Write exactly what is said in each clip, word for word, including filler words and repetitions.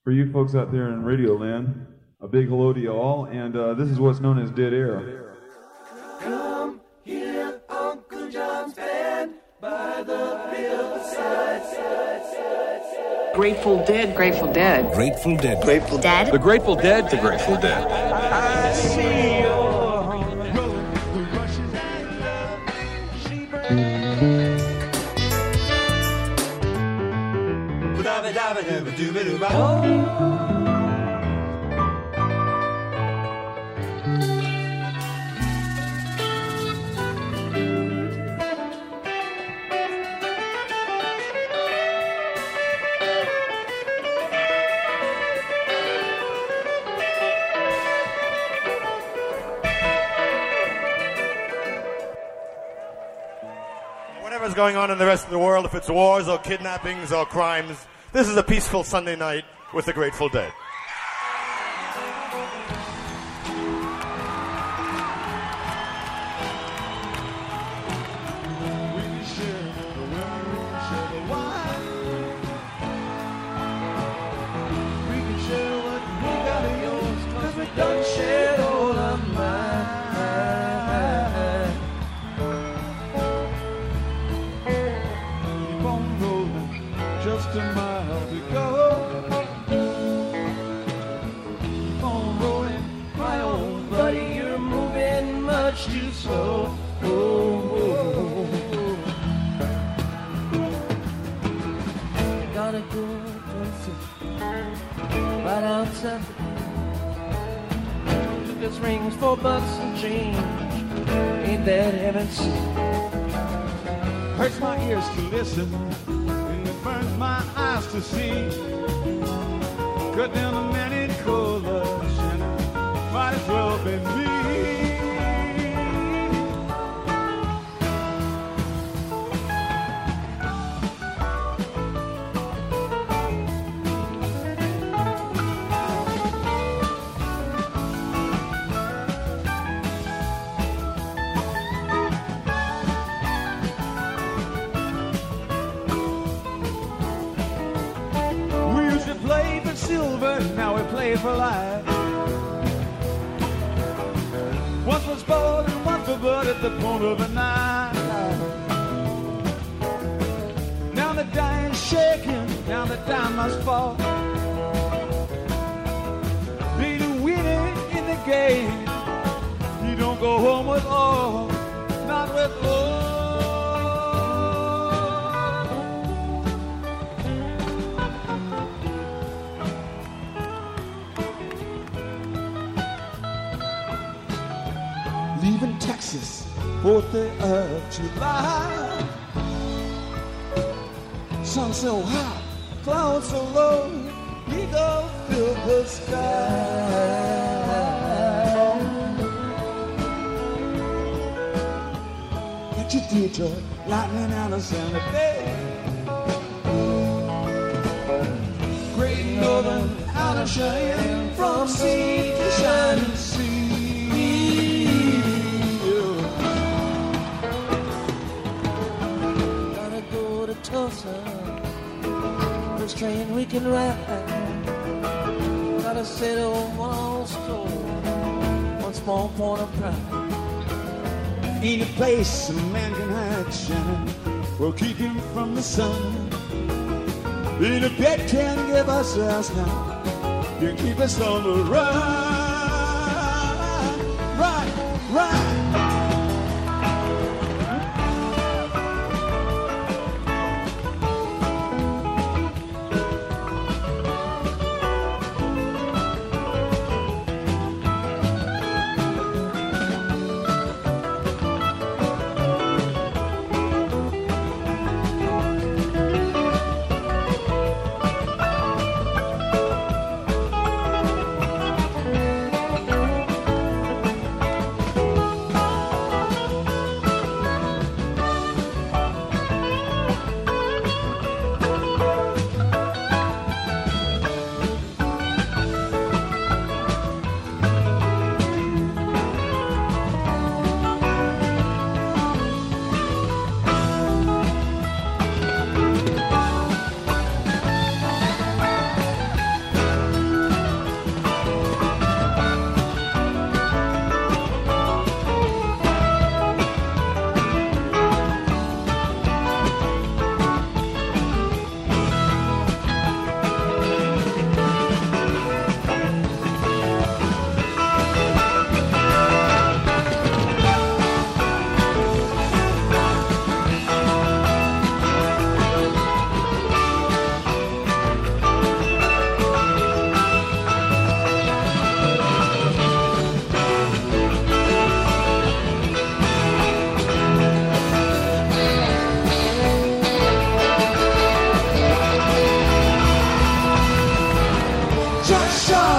For you folks out there in Radio Land, a big hello to you all, and uh, this is what's known as Dead Air. Come hear Uncle John's band by the hillside. Grateful Dead, Grateful Dead. Grateful Dead. Grateful Dead. The Grateful Dead, The Grateful Dead. I see your Whatever's going on in the rest of the world, if it's wars or kidnappings or crimes, this is a peaceful Sunday night with the Grateful Dead. This rings for bucks and change. Ain't that heaven sent? Hurts my ears to listen, and it burns my eyes to see. Cut down the many colors, and it might as well be me. Silver, now we play for life. Once was bold and once for bud at the point of a knife. Now the die is shaking, now the die must fall. Be the winner in the game. You don't go home with all, not with all. Leaving Texas, fourth of July. Sun so high, clouds so low, eagle fill the sky. What you do, Joy? Lightning out of Santa Fe. Great Northern out of Cheyenne, from sea to shining sea. First train we can ride. Gotta settle one old store, one small point of pride. Ain't a place a man can hide, Shannon, will keep him from the sun. Ain't a bed can give us us now, can keep us on the run. Right, right.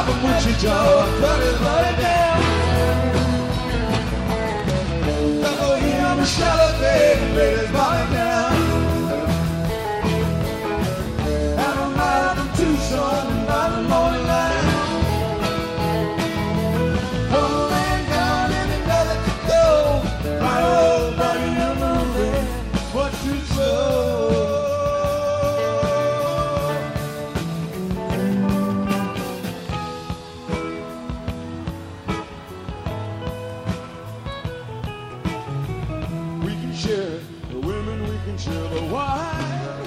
from Wichita, cut his body down. Oh, he on the shallow grave, laid his body down. And I'm out from Tucson, by the morning light. One man gone and another to go. My old buddy, you're moving, what too slow. Share the women, we can share the wine.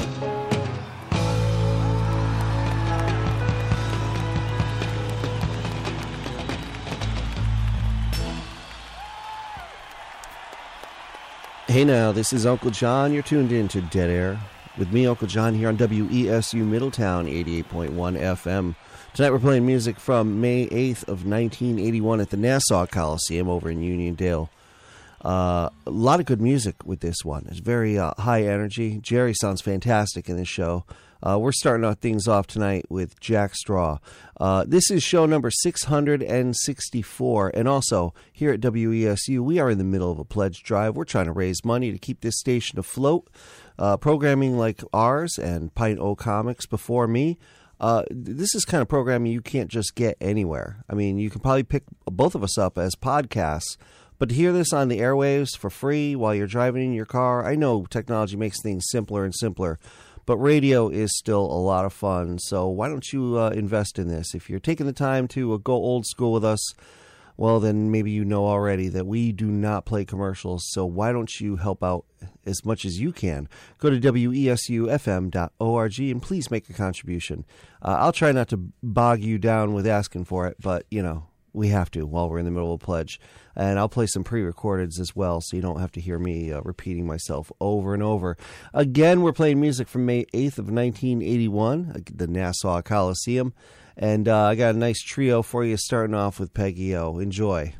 Hey now, this is Uncle John. You're tuned in to Dead Air with me, Uncle John, here on W E S U Middletown, eighty-eight point one F M. Tonight we're playing music from May eighth of nineteen eighty-one at the Nassau Coliseum over in Uniondale. Uh, a lot of good music with this one. It's very uh, high energy. Jerry sounds fantastic in this show. Uh, we're starting out things off tonight with Jack Straw. Uh, this is show number six hundred sixty-four. And also, here at W E S U, we are in the middle of a pledge drive. We're trying to raise money to keep this station afloat. Uh, programming like ours and Pint O Comics before me. Uh, this is kind of programming you can't just get anywhere. I mean, you can probably pick both of us up as podcasts. But to hear this on the airwaves for free while you're driving in your car, I know technology makes things simpler and simpler, but radio is still a lot of fun. So why don't you uh, invest in this? If you're taking the time to uh, go old school with us, well, then maybe you know already that we do not play commercials. So why don't you help out as much as you can? Go to W E S U F M dot org and please make a contribution. Uh, I'll try not to bog you down with asking for it, but, you know, we have to while we're in the middle of a pledge. And I'll play some pre-recordeds as well, so you don't have to hear me uh, repeating myself over and over. Again, we're playing music from May eighth of nineteen eighty-one, uh, the Nassau Coliseum. And uh, I got a nice trio for you, starting off with Peggy O. Enjoy.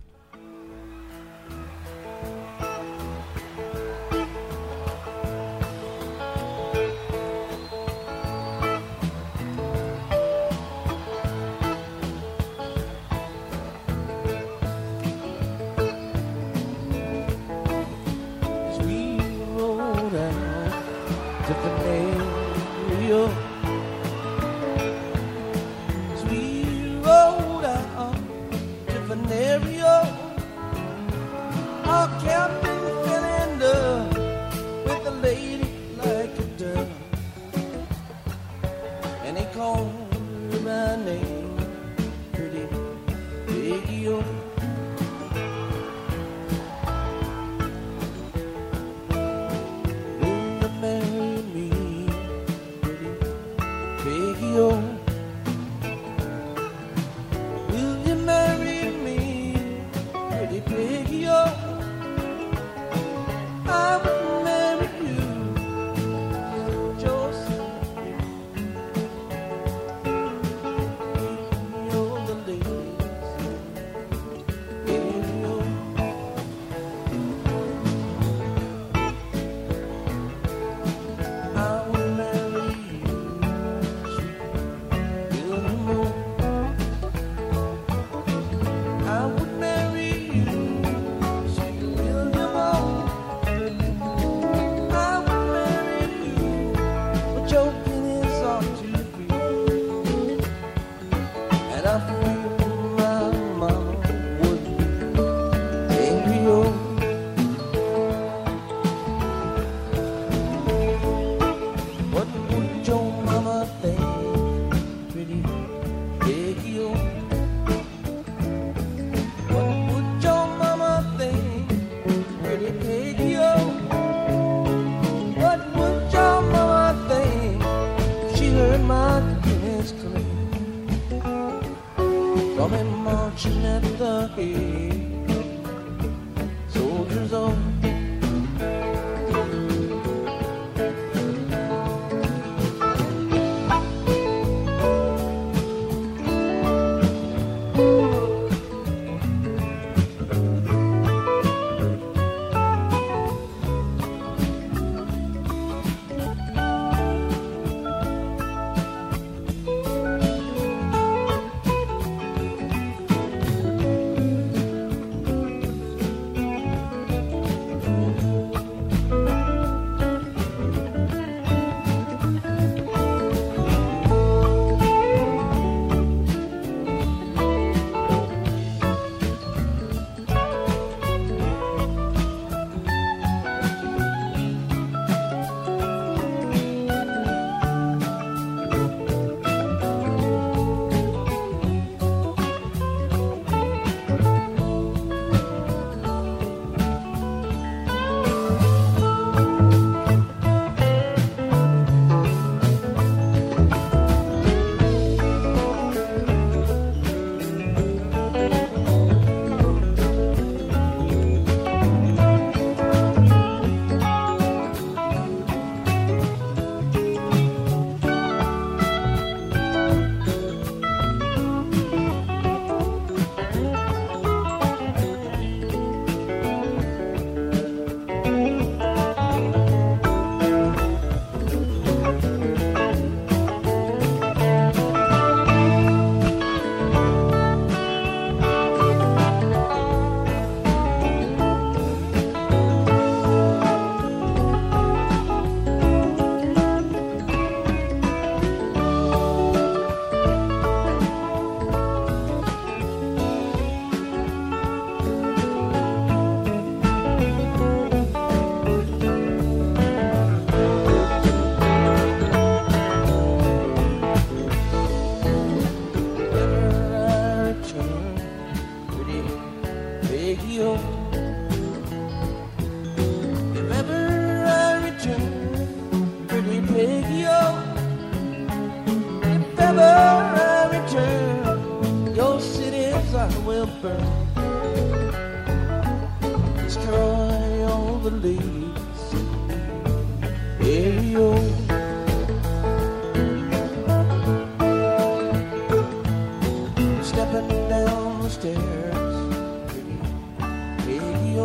stepping down the stairs, pretty Peggy-O.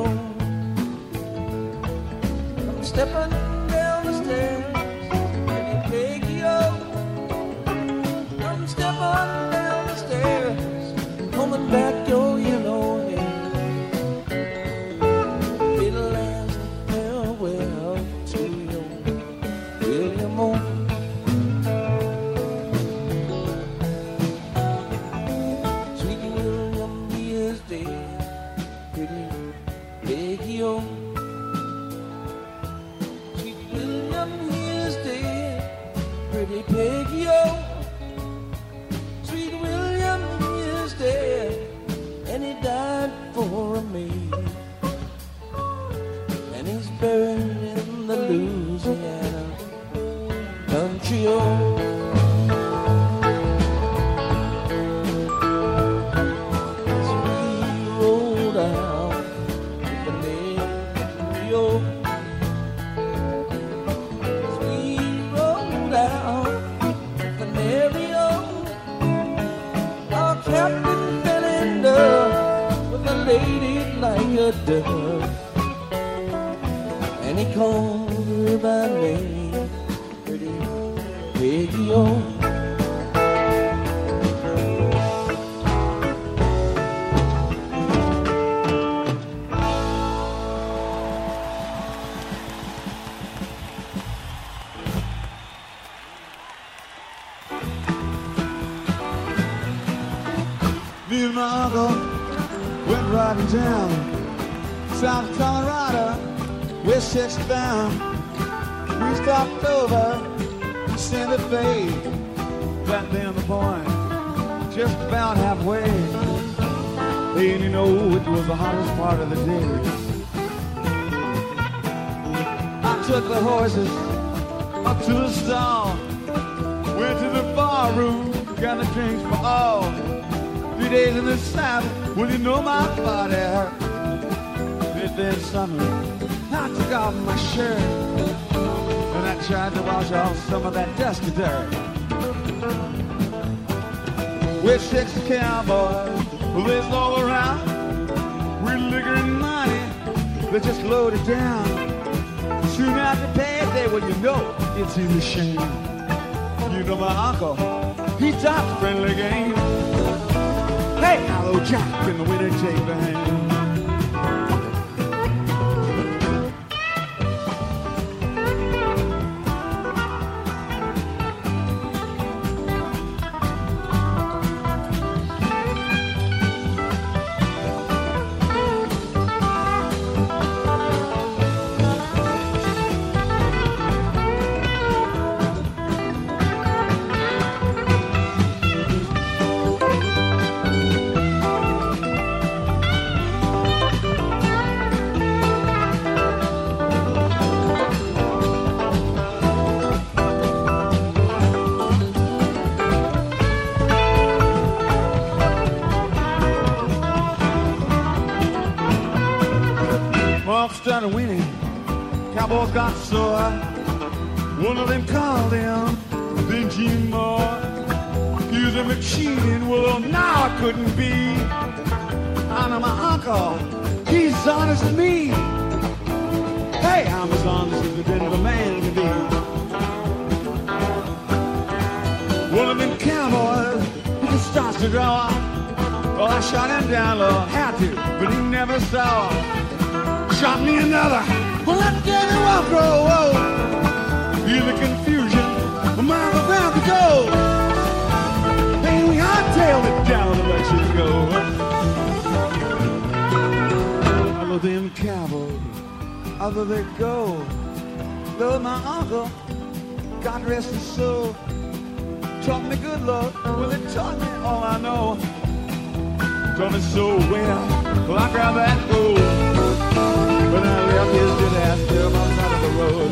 I'm stepping down the stairs, pretty Peggy-O. I'm stepping down the stairs, coming back your yellow hair. Little last farewell to your William O. Peggy-O, sweet William is dead, and he died for me, and he's buried in the Louisiana country-o. So we rode out with the Navy-O. Captain fell in love with a lady like a dove, and he called her by name, pretty Peggy-O. Me and my uncle went riding down south of Colorado, West Texas bound. We stopped over in Santa Fe, back down the point, just about halfway. And you know, it was the hottest part of the day. I took the horses up to the stall, went to the bar room, got the drinks for all. Three days in the saddle, well, you know my body hurt. And then suddenly, I took off my shirt, and I tried to wash off some of that dusty dirt. With six cowboys, well, they all around, with liquor and money, they just loaded down. Soon after payday, well, you know, it's in the shame. You know my uncle, he talks friendly game. Hey, hello, Jack, and the winner take the hand. Started winning, Cowboys got sore. One of them called him Benji Moore, accused him of cheating. Well, now it couldn't be. I know my uncle, he's as honest as me. Hey, I'm as honest as a Denver man can be. One of them cowboys, he just starts to draw. Well, I shot him down, Lord, had to, but he never saw. Shot me another. Well, that Danny Walker, whoa. Feel the confusion, a mile around to go. Hey, we hot-tailed it down to Mexico. Other than cowboys, other they go. Though my uncle, God rest his soul, taught me good love. Well, it taught me all I know. Taught me so well. Well, I grabbed that gold. When I left his dead ass there on the side of the road.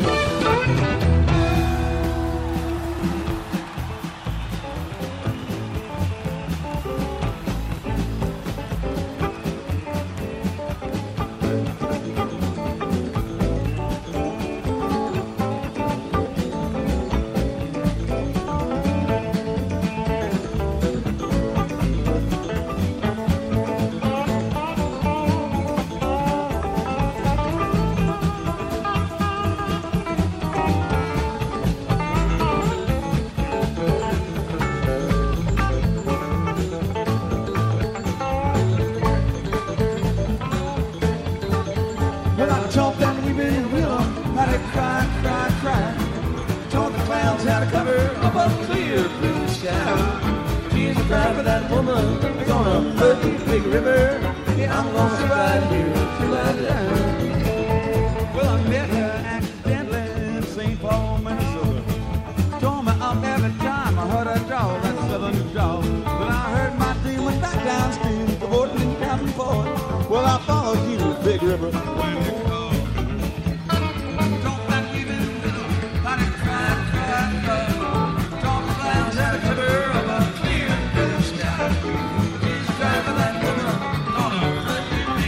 drive for that woman. They're gonna hurt you, Big River. Yeah, I'm gonna survive here till I die. Well, I met her accidentally in Saint Paul, Minnesota. Told me off every time I heard her draw, that southern draw. But I heard my demon back downstream, cavorting in Davenport. Well, I followed you, Big River, when you called. Don't like you in the middle, how to try to try to talk about that river of a clear blue sky. He's driving that woman on a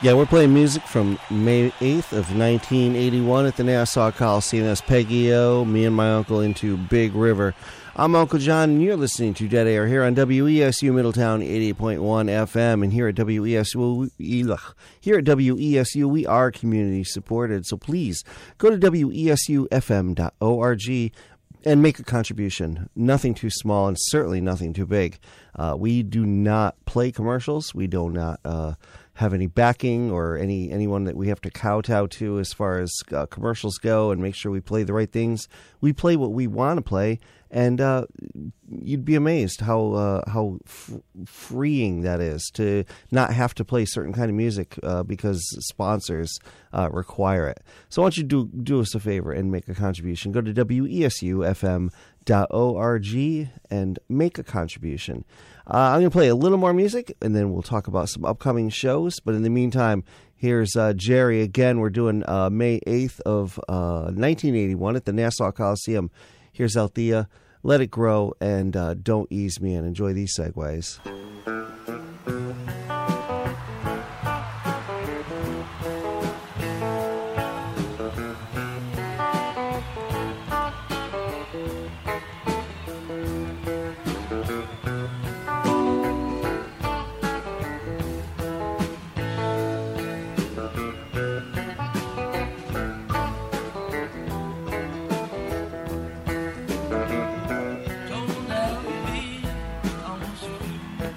Yeah, we're playing music from May eighth of nineteen eighty-one at the Nassau Coliseum. That's Peggy O, me and my uncle into Big River. I'm Uncle John, and you're listening to Dead Air here on W E S U Middletown eighty-eight point one F M. And here at W E S U, here at W E S U, we are community supported. So please go to W E S U F M dot org and make a contribution. Nothing too small, and certainly nothing too big. Uh, we do not play commercials. We do not uh, have any backing or any anyone that we have to kowtow to as far as uh, commercials go and make sure we play the right things. We play what we want to play, and uh, you'd be amazed how uh, how f- freeing that is to not have to play certain kind of music uh, because sponsors uh, require it. So why don't you do do us a favor and make a contribution? Go to W E S U F M dot org and make a contribution. Uh, I'm going to play a little more music, and then we'll talk about some upcoming shows. But in the meantime, here's uh, Jerry again. We're doing uh, May eighth of uh, nineteen eighty-one at the Nassau Coliseum. Here's Althea, Let It Grow, and uh, Don't Ease Me In. Enjoy these segues. Don't ever be on the street.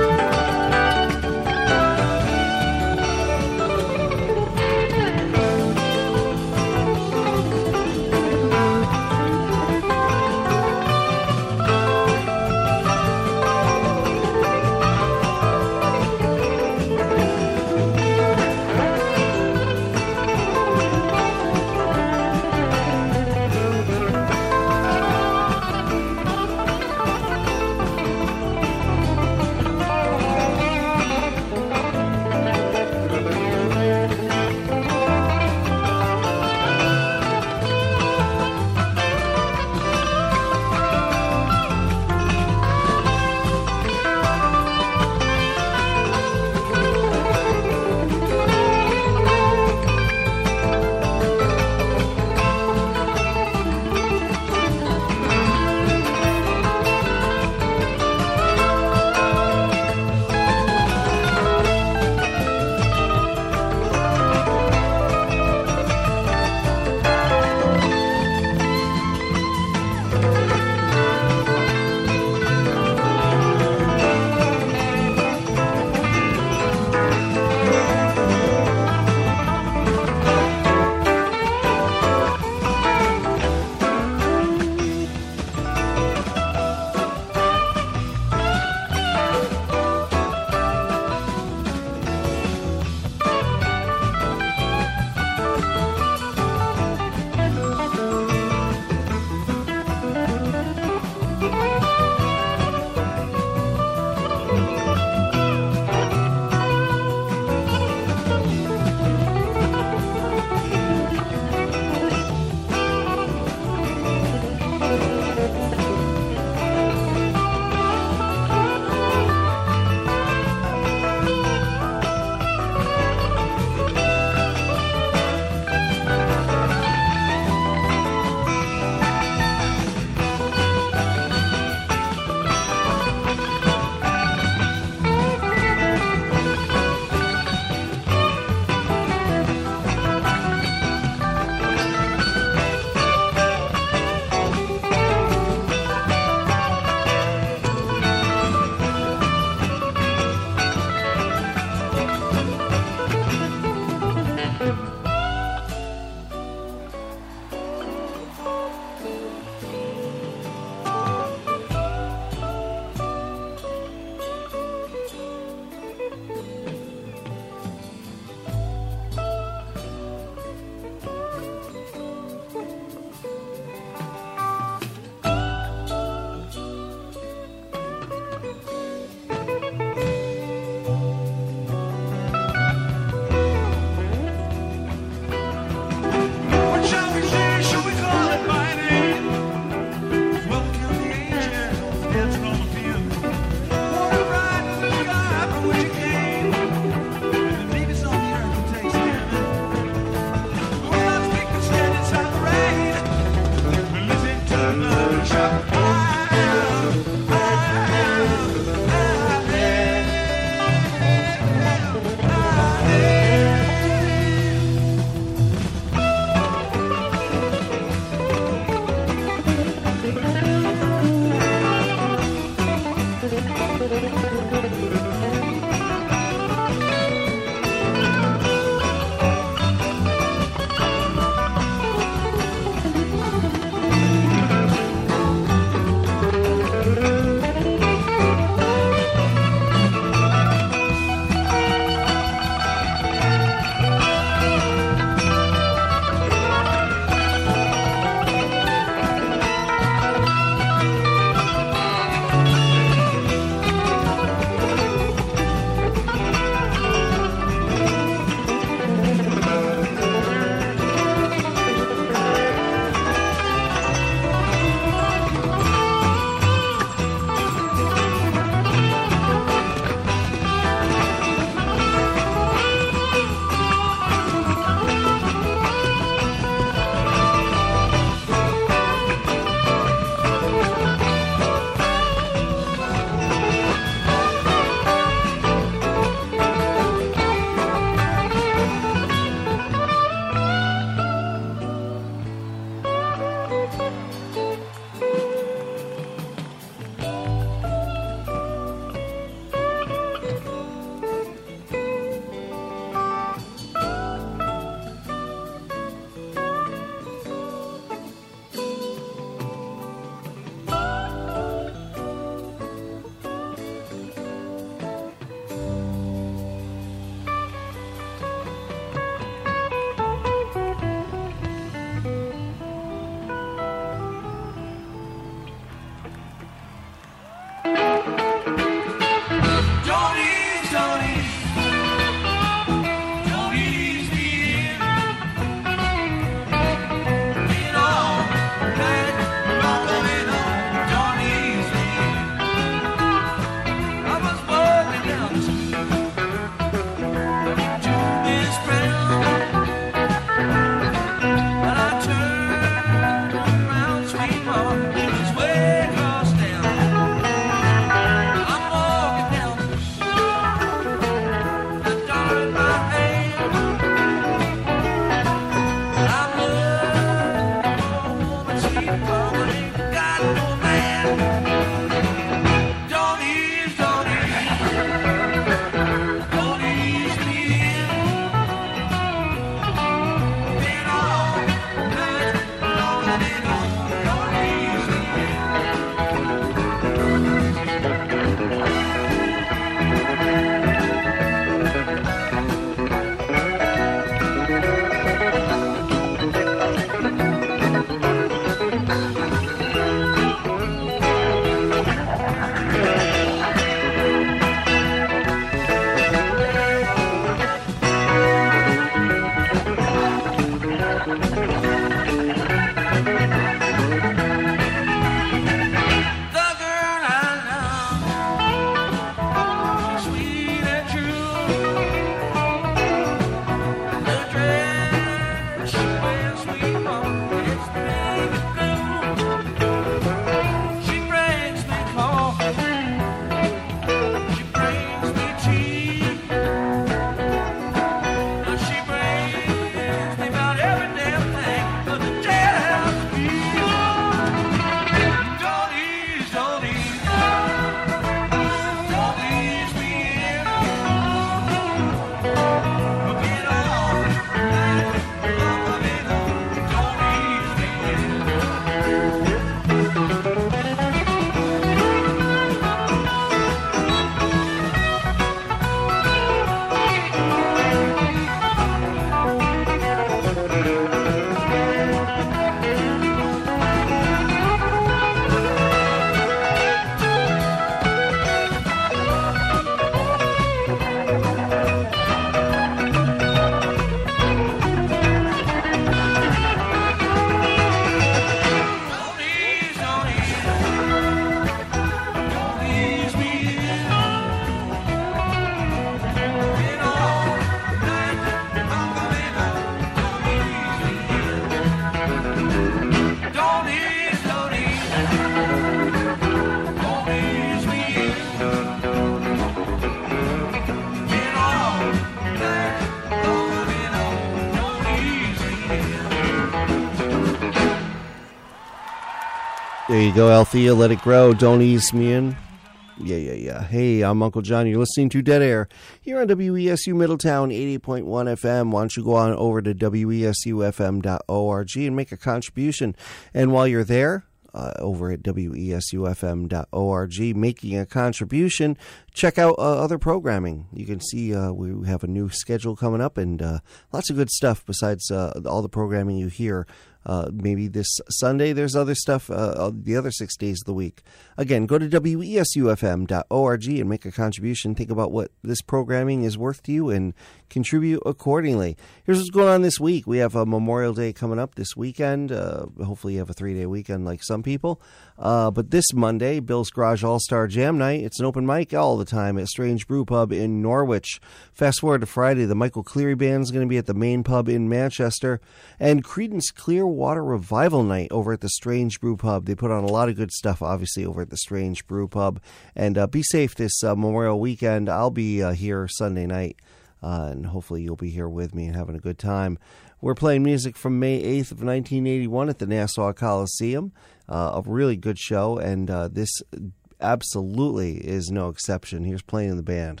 There you go, Althea. Let it grow. Don't ease me in. Yeah, yeah, yeah. Hey, I'm Uncle John. You're listening to Dead Air here on W E S U Middletown eighty point one F M. Why don't you go on over to W E S U F M dot org and make a contribution. And while you're there, uh, over at W E S U F M dot org, making a contribution, check out uh, other programming. You can see uh, we have a new schedule coming up and uh, lots of good stuff besides uh, all the programming you hear. Uh, maybe this Sunday, there's other stuff uh, the other six days of the week. Again, go to W E S U F M dot org and make a contribution. Think about what this programming is worth to you and contribute accordingly. Here's what's going on this week. We have a Memorial Day coming up this weekend. Uh, hopefully you have a three-day weekend like some people. Uh, but this Monday, Bill's Garage All-Star Jam Night. It's an open mic all the time at Strange Brew Pub in Norwich. Fast forward to Friday, the Michael Cleary Band is going to be at the Main Pub in Manchester. And Creedence Clearwater Revival Night over at the Strange Brew Pub. They put on a lot of good stuff, obviously, over at the Strange Brew Pub. And uh, be safe this uh, Memorial weekend. I'll be uh, here Sunday night, uh, and hopefully you'll be here with me and having a good time. We're playing music from May eighth of nineteen eighty-one at the Nassau Coliseum. Uh, a really good show, and uh, this absolutely is no exception. Here's playing in the band.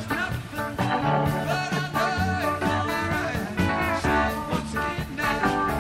Just nothing but a night. Only right. Once again now.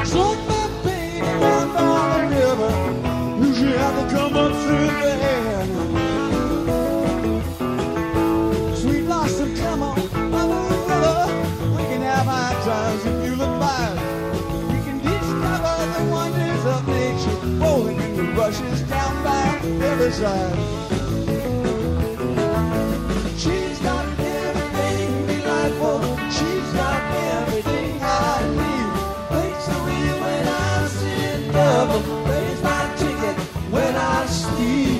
Smoke my pain and run down the river. Usually have to come up through the air. Sweet blossom, come on, mother, brother. We can have high times if you look by. We can discover the wonders of nature, rolling in the rushes down by every side. She's got everything delightful. She's got everything I need. Makes a wheel when I'm sitting double. Pays my ticket when I speed.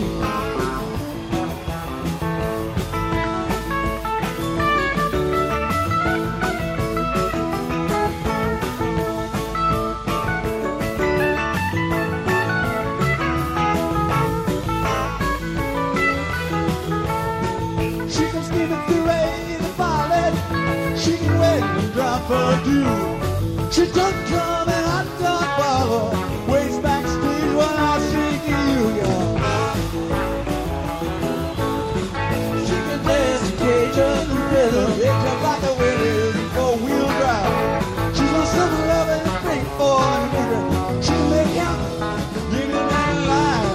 She can steam it through rain and violet. She can wait and drop her dew. She don't come and I don't follow. Waits backstage when I see you, girl. She can dance to Cajun rhythm. It's just like a Willys four-wheel drive. She's on some love and bring for a nigga. She can make out living and alive.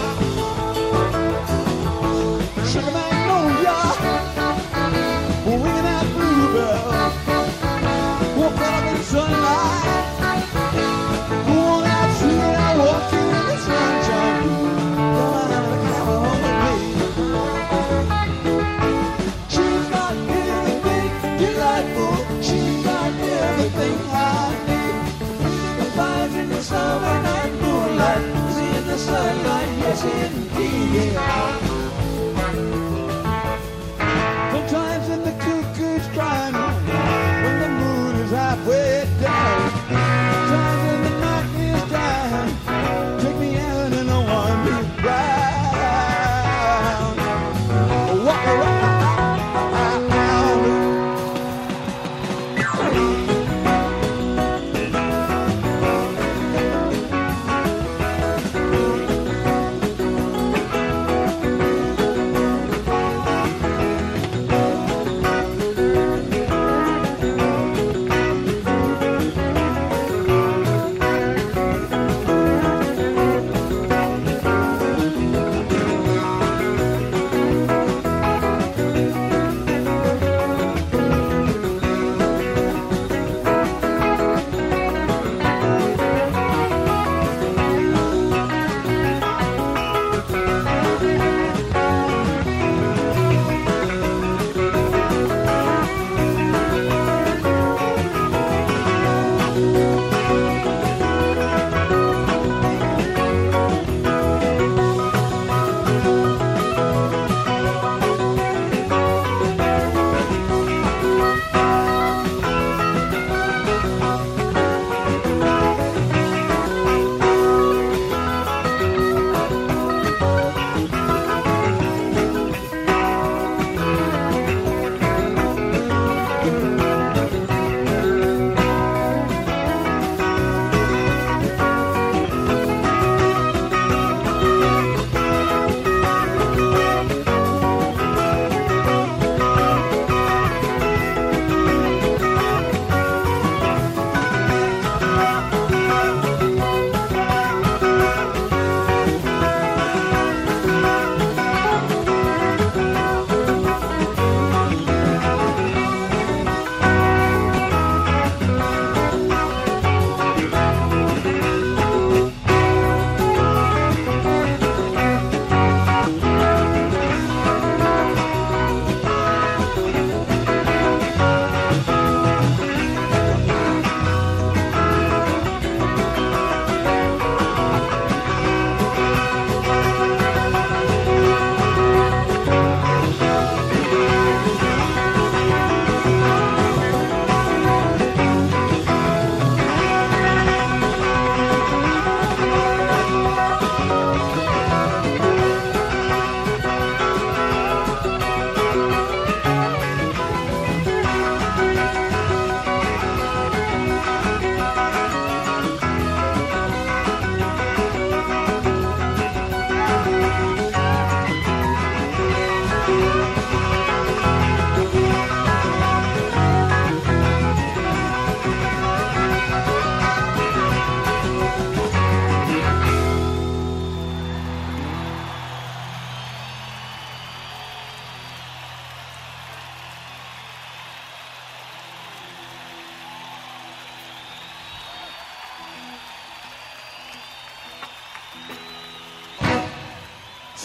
Sugar Magnolia, winging that bluebell. Woke up in sunlight. Go on out, see it, I walk in the sunshine. Come on out and have a home with me. She's got everything delightful. She's got everything I need. The fires in the summer night moonlight. See the sunlight, yes indeed, yeah. Sometimes in the cuckoo's crying when the moon is halfway down. Sometimes when the night is dying, take me out in a one-beat round. Walk around.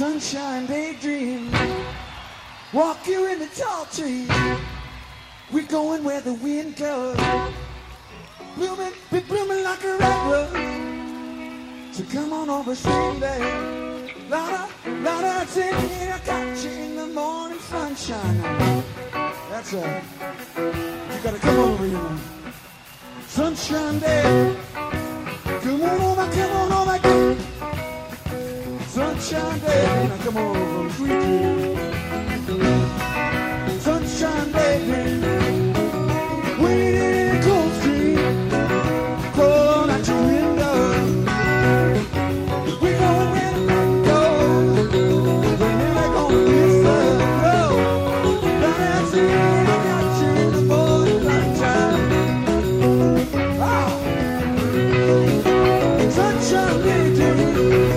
sunshine daydream. Walk you in the tall trees. We're going where the wind goes. Blooming, be blooming like a red rose. So come on over, sing there. Louder, louder, singing. I got you in the morning sunshine. That's right. You gotta come over here. Sunshine day. Come on over, come on over, come. Sunshine day. Now come on over, sweet dream. Sunshine day. Waiting in a cold stream. Crawling out your window. We're going where the wind goes. We're never gonna miss the road. That's it, I got you in the morning sunshine. Oh. Sunshine day, day.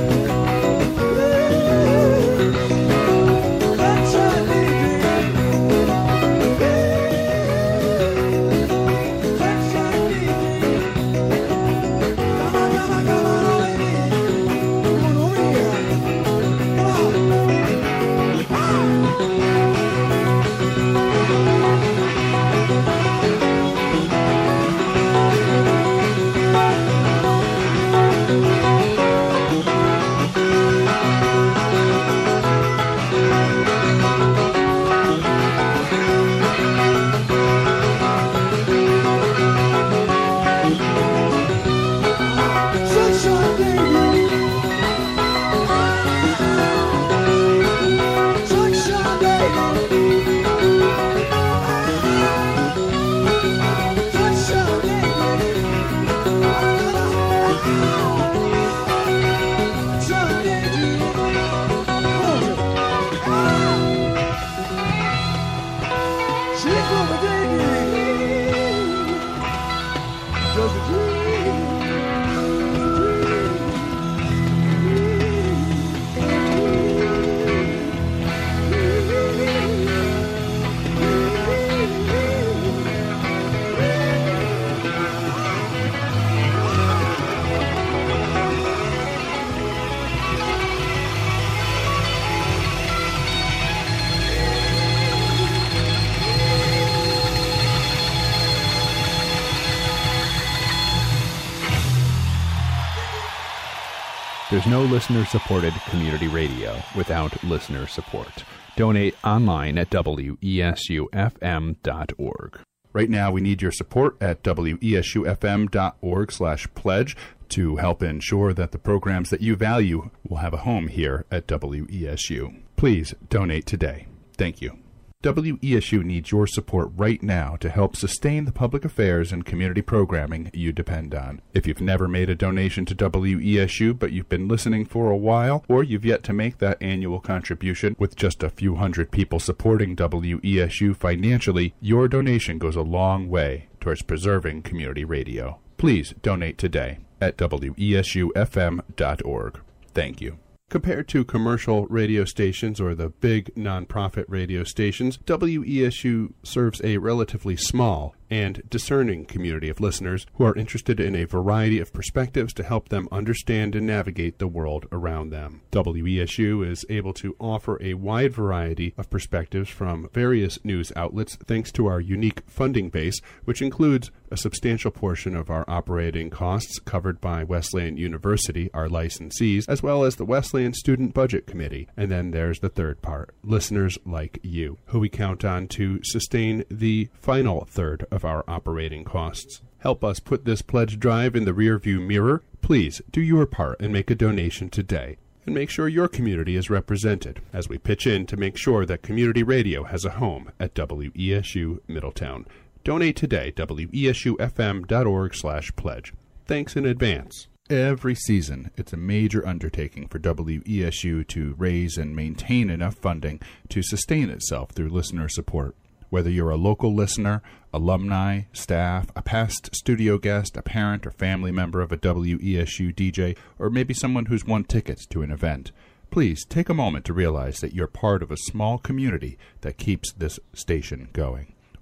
There's no listener-supported community radio without listener support. Donate online at W E S U F M dot org. Right now, we need your support at W E S U F M dot org slash pledge to help ensure that the programs that you value will have a home here at W E S U. Please donate today. Thank you. W E S U needs your support right now to help sustain the public affairs and community programming you depend on. If you've never made a donation to W E S U, but you've been listening for a while, or you've yet to make that annual contribution with just a few hundred people supporting W E S U financially, your donation goes a long way towards preserving community radio. Please donate today at W E S U F M dot org. Thank you. Compared to commercial radio stations or the big nonprofit radio stations, W E S U serves a relatively small and discerning community of listeners who are interested in a variety of perspectives to help them understand and navigate the world around them. W E S U is able to offer a wide variety of perspectives from various news outlets thanks to our unique funding base, which includes a substantial portion of our operating costs covered by Wesleyan University, our licensees, as well as the Wesleyan Student Budget Committee. And then there's the third part, listeners like you, who we count on to sustain the final third of our operating costs. Help us put this pledge drive in the rearview mirror. Please do your part and make a donation today. And make sure your community is represented as we pitch in to make sure that community radio has a home at W E S U Middletown. Donate today, W E S U F M dot org slash pledge. Thanks in advance. Every season, it's a major undertaking for W E S U to raise and maintain enough funding to sustain itself through listener support. Whether you're a local listener, alumni, staff, a past studio guest, a parent or family member of a W E S U D J, or maybe someone who's won tickets to an event, please take a moment to realize that you're part of a small community that keeps this station going.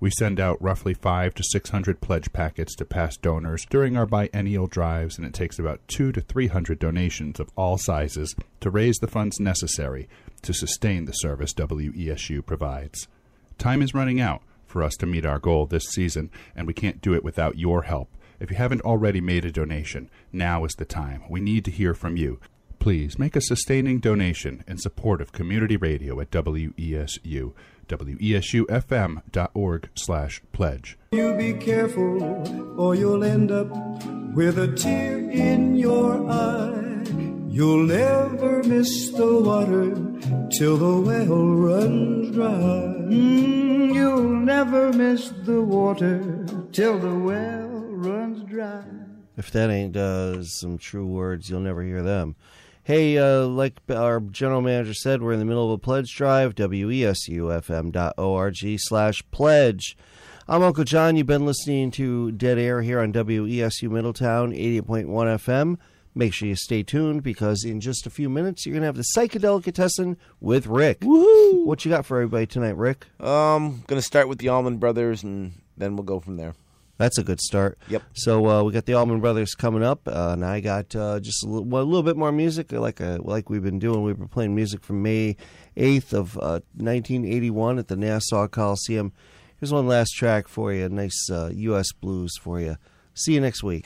We send out roughly five to six hundred pledge packets to past donors during our biennial drives, and it takes about two to three hundred donations of all sizes to raise the funds necessary to sustain the service W E S U provides. Time is running out for us to meet our goal this season, and we can't do it without your help. If you haven't already made a donation, now is the time. We need to hear from you. Please make a sustaining donation in support of community radio at W E S U. W E S U F M dot org slash pledge. You be careful, or you'll end up with a tear in your eye. You'll never miss the water till the well runs dry. Mm, you'll never miss the water till the well runs dry. If that ain't uh, some true words, you'll never hear them. Hey, uh, like our general manager said, we're in the middle of a pledge drive, W E S U F M dot org slash pledge. I'm Uncle John. You've been listening to Dead Air here on W E S U Middletown, eighty-eight point one F M. Make sure you stay tuned, because in just a few minutes, you're going to have the Psychedelicatessen with Rick. Woohoo! What you got for everybody tonight, Rick? Um, going to start with the Allman Brothers, and then we'll go from there. That's a good start. Yep. So uh, we got the Allman Brothers coming up, uh, and I got uh, just a little, well, a little bit more music, like a, like we've been doing. We've been playing music from May eighth of uh, nineteen eighty-one at the Nassau Coliseum. Here's one last track for you, a nice uh, U S blues for you. See you next week.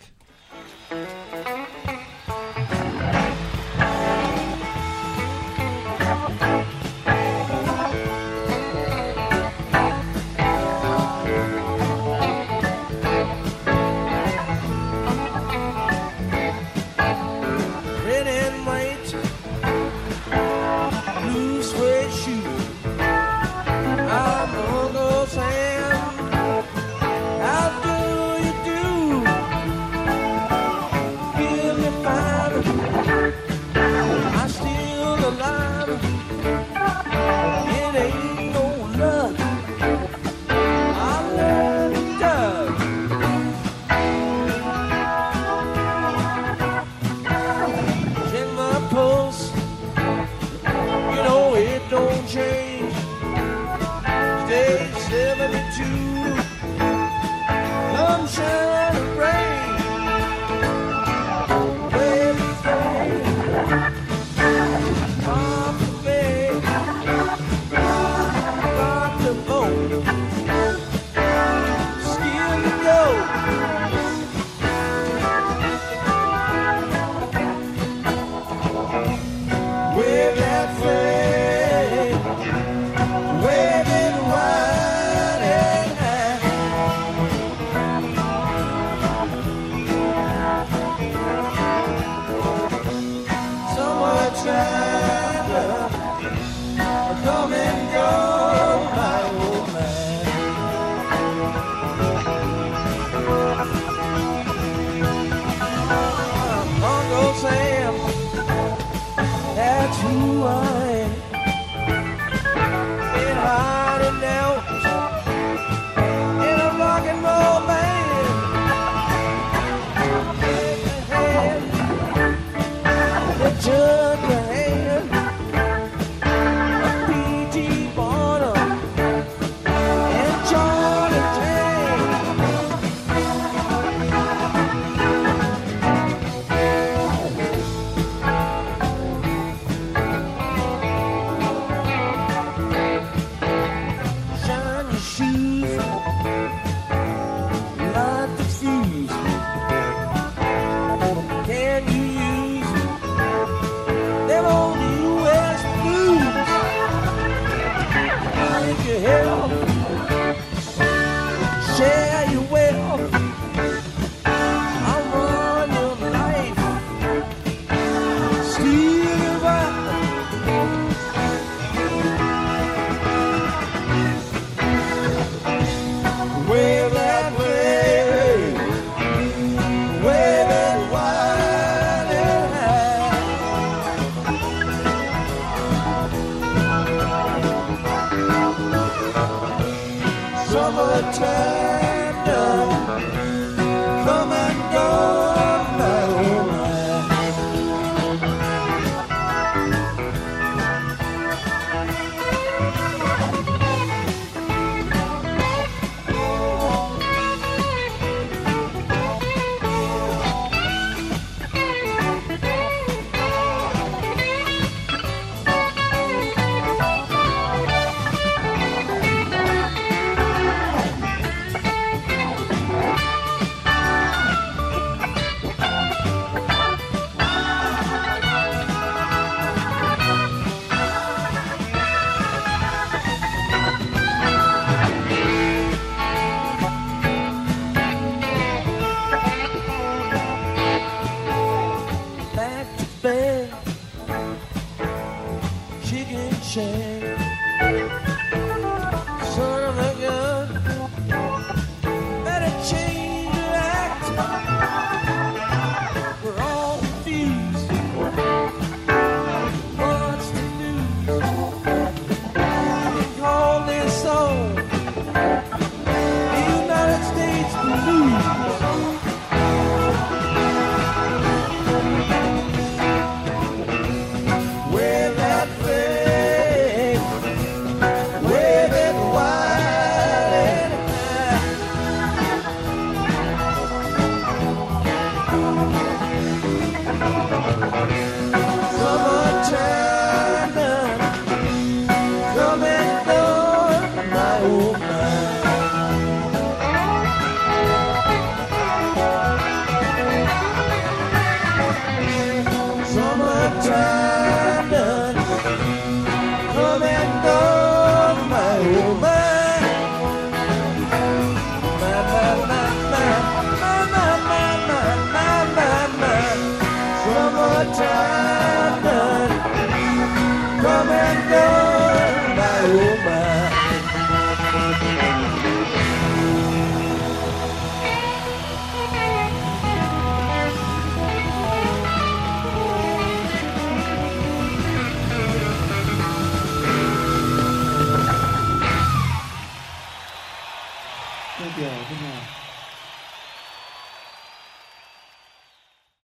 time.